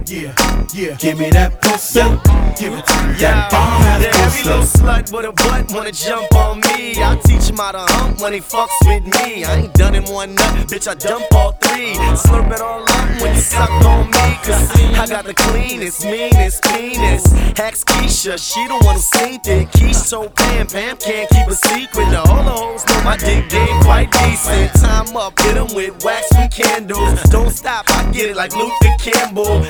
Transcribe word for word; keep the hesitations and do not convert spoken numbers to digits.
Yeah, yeah. Give me that pussy. Give it to me. Yeah, That bomb yeah, every little slut with a butt wanna jump on me. I teach him how to hump when he fucks with me. I ain't done in one nut, bitch, I dump all three. Slurp it all up when you suck on me. Cause I got the cleanest, meanest penis. Ask Keisha, she the one who seen it. Keisha told Pam, Pam can't keep a secret. Now all the hoes know my dick game quite decent. Time up, hit 'em with wax from candles. Don't stop, I get it like Luther Campbell.